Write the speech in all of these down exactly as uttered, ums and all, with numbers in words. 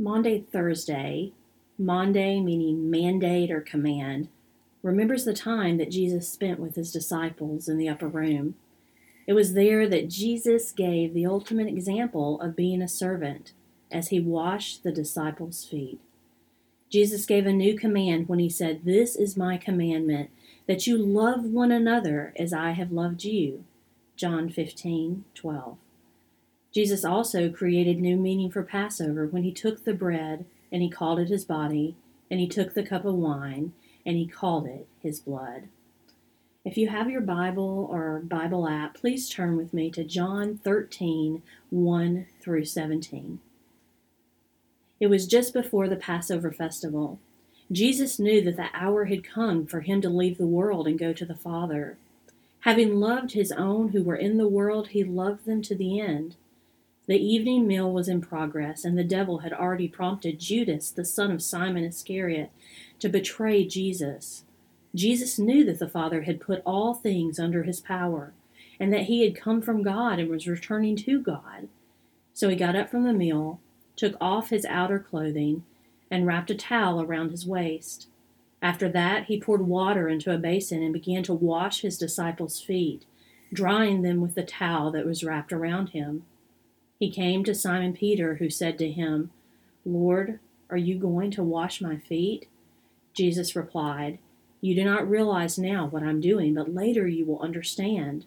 Maundy Thursday, Maundy meaning mandate or command, remembers the time that Jesus spent with his disciples in the upper room. It was there that Jesus gave the ultimate example of being a servant as he washed the disciples' feet. Jesus gave a new command when he said, "This is my commandment, that you love one another as I have loved you." John fifteen twelve. Jesus also created new meaning for Passover when he took the bread and he called it his body, and he took the cup of wine and he called it his blood. If you have your Bible or Bible app, please turn with me to John thirteen, one through seventeen. It was just before the Passover festival. Jesus knew that the hour had come for him to leave the world and go to the Father. Having loved his own who were in the world, he loved them to the end. The evening meal was in progress, and the devil had already prompted Judas, the son of Simon Iscariot, to betray Jesus. Jesus knew that the Father had put all things under his power, and that he had come from God and was returning to God. So he got up from the meal, took off his outer clothing, and wrapped a towel around his waist. After that, he poured water into a basin and began to wash his disciples' feet, drying them with the towel that was wrapped around him. He came to Simon Peter, who said to him, "Lord, are you going to wash my feet?" Jesus replied, "You do not realize now what I'm doing, but later you will understand."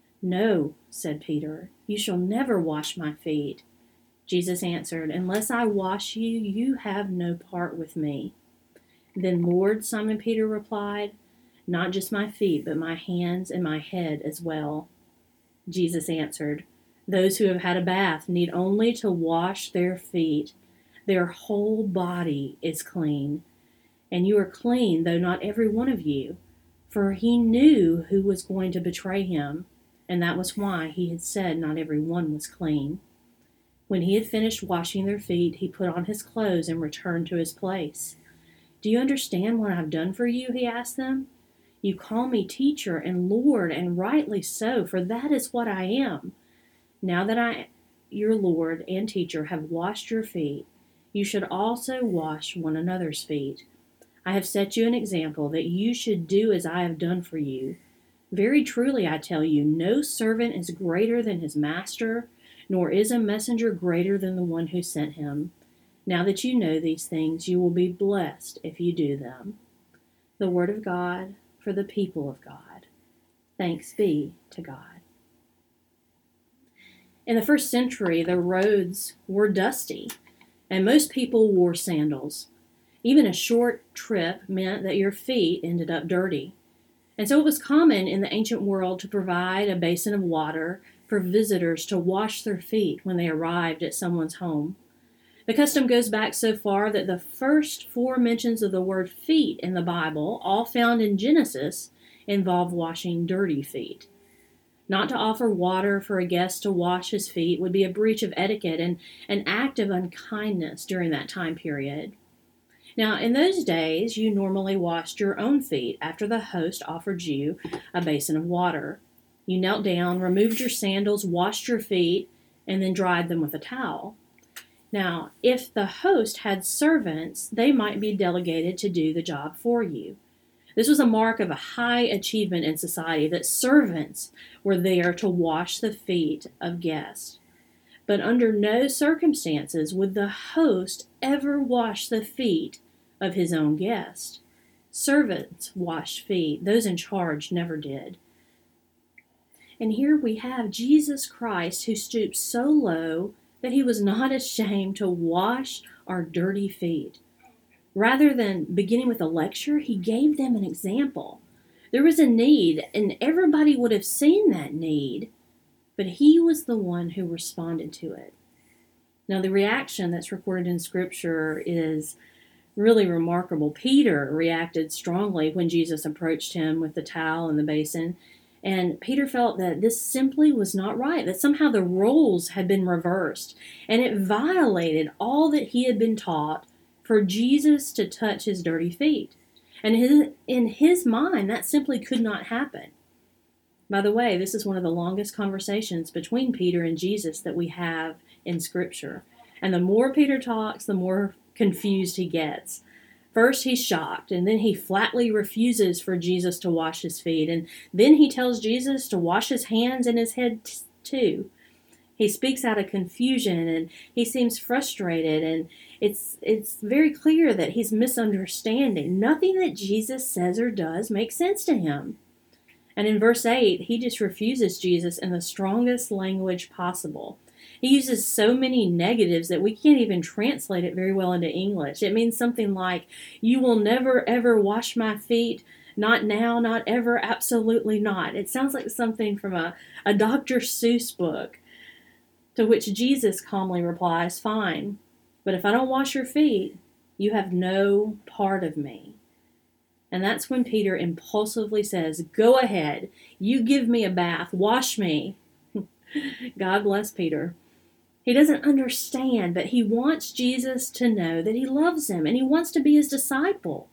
"No," said Peter, "you shall never wash my feet." Jesus answered, "Unless I wash you, you have no part with me." "Then, Lord," Simon Peter replied, "not just my feet, but my hands and my head as well." Jesus answered, "Those who have had a bath need only to wash their feet. Their whole body is clean. And you are clean, though not every one of you." For he knew who was going to betray him, and that was why he had said not every one was clean. When he had finished washing their feet, he put on his clothes and returned to his place. "Do you understand what I've done for you?" he asked them. "You call me teacher and Lord, and rightly so, for that is what I am. Now that I, your Lord and teacher, have washed your feet, you should also wash one another's feet. I have set you an example that you should do as I have done for you. Very truly I tell you, no servant is greater than his master, nor is a messenger greater than the one who sent him. Now that you know these things, you will be blessed if you do them." The word of God for the people of God. Thanks be to God. In the first century, the roads were dusty, and most people wore sandals. Even a short trip meant that your feet ended up dirty. And so it was common in the ancient world to provide a basin of water for visitors to wash their feet when they arrived at someone's home. The custom goes back so far that the first four mentions of the word feet in the Bible, all found in Genesis, involve washing dirty feet. Not to offer water for a guest to wash his feet would be a breach of etiquette and an act of unkindness during that time period. Now, in those days, you normally washed your own feet after the host offered you a basin of water. You knelt down, removed your sandals, washed your feet, and then dried them with a towel. Now, if the host had servants, they might be delegated to do the job for you. This was a mark of a high achievement in society that servants were there to wash the feet of guests. But under no circumstances would the host ever wash the feet of his own guest. Servants washed feet. Those in charge never did. And here we have Jesus Christ, who stooped so low that he was not ashamed to wash our dirty feet. Rather than beginning with a lecture, he gave them an example. There was a need, and everybody would have seen that need, but he was the one who responded to it. Now, the reaction that's recorded in Scripture is really remarkable. Peter reacted strongly when Jesus approached him with the towel and the basin, and Peter felt that this simply was not right, that somehow the roles had been reversed, and it violated all that he had been taught for Jesus to touch his dirty feet. And his, in his mind, that simply could not happen. By the way, this is one of the longest conversations between Peter and Jesus that we have in Scripture. And the more Peter talks, the more confused he gets. First, he's shocked, and then he flatly refuses for Jesus to wash his feet. And then he tells Jesus to wash his hands and his head t- too. He speaks out of confusion, and he seems frustrated, and it's it's very clear that he's misunderstanding. Nothing that Jesus says or does makes sense to him. And in verse eight, he just refuses Jesus in the strongest language possible. He uses so many negatives that we can't even translate it very well into English. It means something like, you will never ever wash my feet, not now, not ever, absolutely not. It sounds like something from a, a Doctor Seuss book, to which Jesus calmly replies, fine, but if I don't wash your feet, you have no part of me. And that's when Peter impulsively says, go ahead, you give me a bath, wash me. God bless Peter. He doesn't understand, but he wants Jesus to know that he loves him and he wants to be his disciple.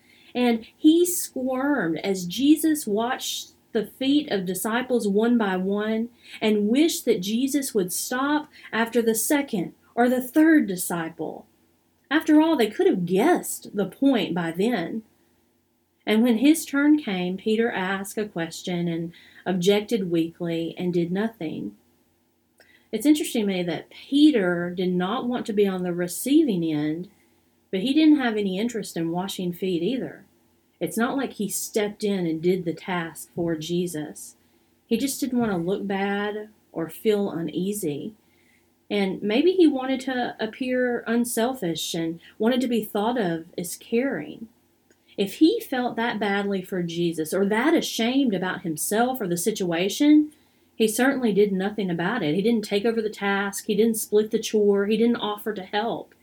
And he squirmed as Jesus watched the feet of disciples one by one and wished that Jesus would stop after the second or the third disciple. After all, they could have guessed the point by then. And when his turn came, Peter asked a question and objected weakly and did nothing. It's interesting to me that Peter did not want to be on the receiving end, but he didn't have any interest in washing feet either. It's not like he stepped in and did the task for Jesus. He just didn't want to look bad or feel uneasy. And maybe he wanted to appear unselfish and wanted to be thought of as caring. If he felt that badly for Jesus or that ashamed about himself or the situation, he certainly did nothing about it. He didn't take over the task. He didn't split the chore. He didn't offer to help.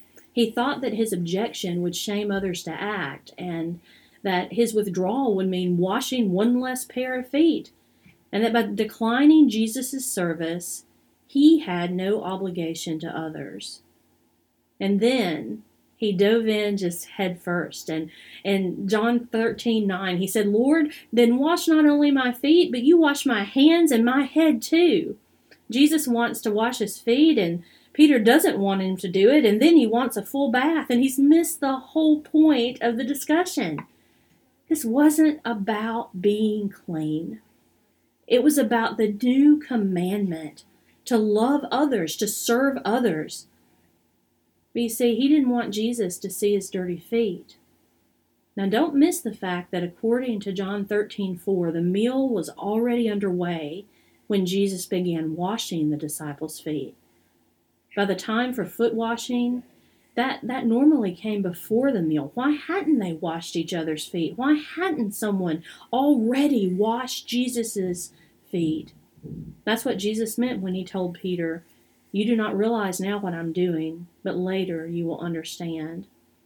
He thought that his objection would shame others to act and that his withdrawal would mean washing one less pair of feet, and that by declining Jesus' service, he had no obligation to others. And then he dove in just head first. And in John thirteen nine, he said, Lord, then wash not only my feet, but you wash my hands and my head too. Jesus wants to wash his feet, and Peter doesn't want him to do it. And then he wants a full bath, and he's missed the whole point of the discussion. This wasn't about being clean. It was about the new commandment to love others, to serve others. But you see, he didn't want Jesus to see his dirty feet. Now don't miss the fact that according to John thirteen four, the meal was already underway when Jesus began washing the disciples' feet. By the time for foot washing, that, that normally came before the meal. Why hadn't they washed each other's feet? Why hadn't someone already washed Jesus' feet? That's what Jesus meant when he told Peter, you do not realize now what I'm doing, but later you will understand.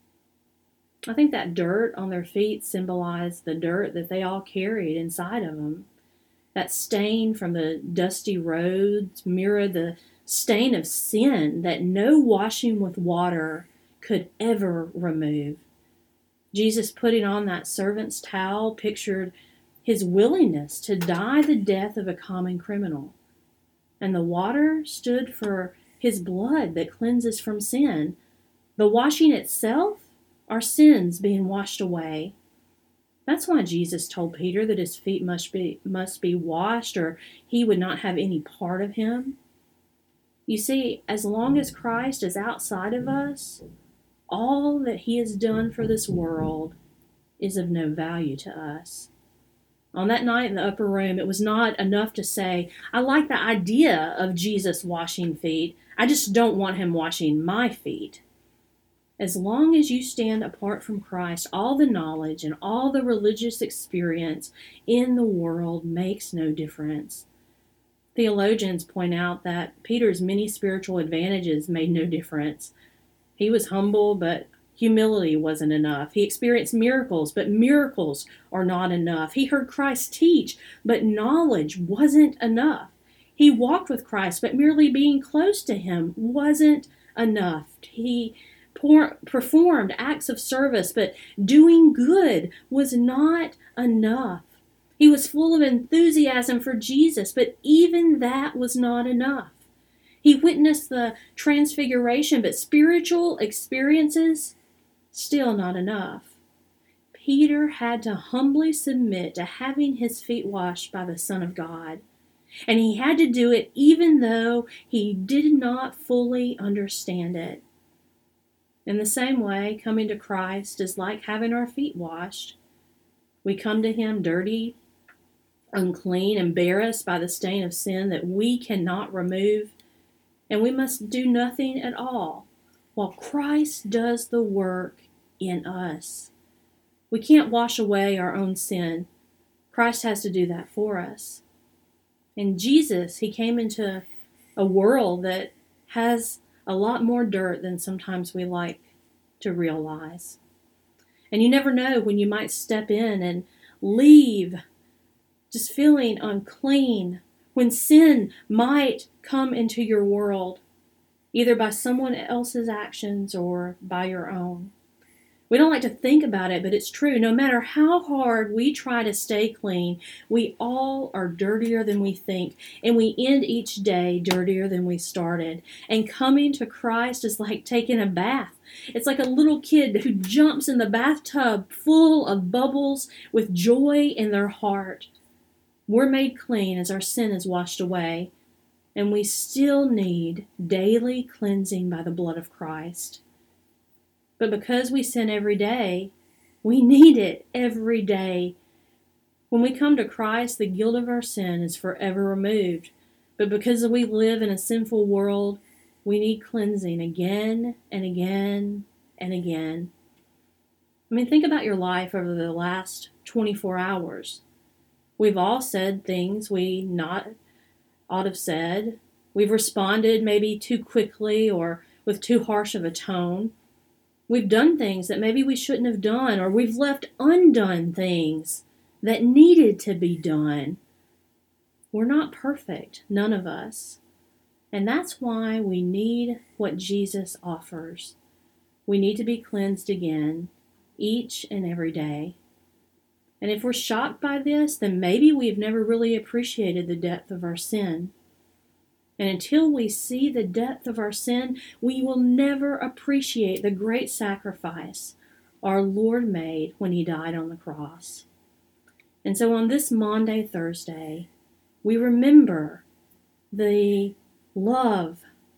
I think that dirt on their feet symbolized the dirt that they all carried inside of them. That stain from the dusty roads mirrored the stain of sin that no washing with water could ever remove. Jesus putting on that servant's towel pictured his willingness to die the death of a common criminal. And the water stood for his blood that cleanses from sin. The washing itself are sins being washed away. That's why Jesus told Peter that his feet must be, must be washed or he would not have any part of him. You see, as long as Christ is outside of us, all that he has done for this world is of no value to us. On that night in the upper room, it was not enough to say, I like the idea of Jesus washing feet. I just don't want him washing my feet. As long as you stand apart from Christ, all the knowledge and all the religious experience in the world makes no difference. Theologians point out that Peter's many spiritual advantages made no difference. He was humble, but humility wasn't enough. He experienced miracles, but miracles are not enough. He heard Christ teach, but knowledge wasn't enough. He walked with Christ, but merely being close to him wasn't enough. He por- performed acts of service, but doing good was not enough. He was full of enthusiasm for Jesus, but even that was not enough. He witnessed the transfiguration, but spiritual experiences, still not enough. Peter had to humbly submit to having his feet washed by the Son of God. And he had to do it even though he did not fully understand it. In the same way, coming to Christ is like having our feet washed. We come to him dirty, unclean, embarrassed by the stain of sin that we cannot remove, and we must do nothing at all, while Christ does the work in us. We can't wash away our own sin. Christ has to do that for us. And Jesus, he came into a world that has a lot more dirt than sometimes we like to realize. And you never know when you might step in and leave just feeling unclean, when sin might come into your world, either by someone else's actions or by your own. We don't like to think about it, but it's true. No matter how hard we try to stay clean, we all are dirtier than we think, and we end each day dirtier than we started. And coming to Christ is like taking a bath. It's like a little kid who jumps in the bathtub full of bubbles with joy in their heart. We're made clean as our sin is washed away, and we still need daily cleansing by the blood of Christ. But because we sin every day, we need it every day. When we come to Christ, the guilt of our sin is forever removed. But because we live in a sinful world, we need cleansing again and again and again. I mean, think about your life over the last twenty-four hours. We've all said things we not ought have said. We've responded maybe too quickly or with too harsh of a tone. We've done things that maybe we shouldn't have done, or we've left undone things that needed to be done. We're not perfect, none of us. And that's why we need what Jesus offers. We need to be cleansed again, each and every day. And if we're shocked by this, then maybe we've never really appreciated the depth of our sin. And until we see the depth of our sin, we will never appreciate the great sacrifice our Lord made when he died on the cross. And so on this Maundy Thursday, we remember the love,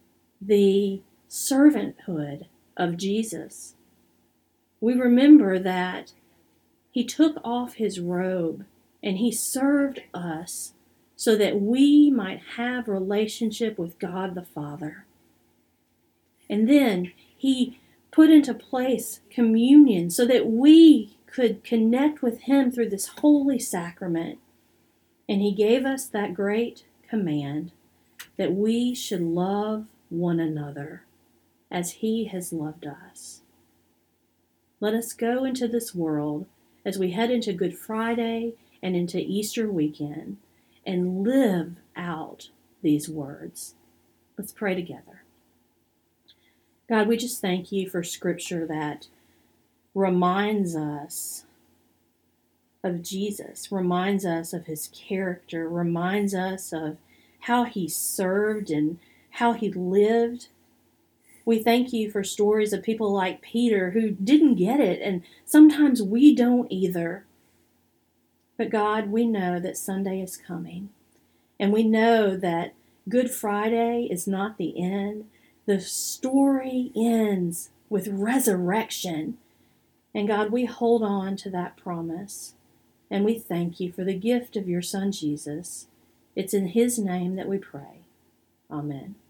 the servanthood of Jesus. We remember that he took off his robe and he served us so that we might have relationship with God the Father. And then he put into place communion so that we could connect with him through this holy sacrament. And he gave us that great command that we should love one another as he has loved us. Let us go into this world as we head into Good Friday and into Easter weekend and live out these words. Let's pray together. God, we just thank you for scripture that reminds us of Jesus, reminds us of his character, reminds us of how he served and how he lived. We thank you for stories of people like Peter who didn't get it, and sometimes we don't either. But God, we know that Sunday is coming, and we know that Good Friday is not the end. The story ends with resurrection. And God, we hold on to that promise, and we thank you for the gift of your Son, Jesus. It's in his name that we pray. Amen.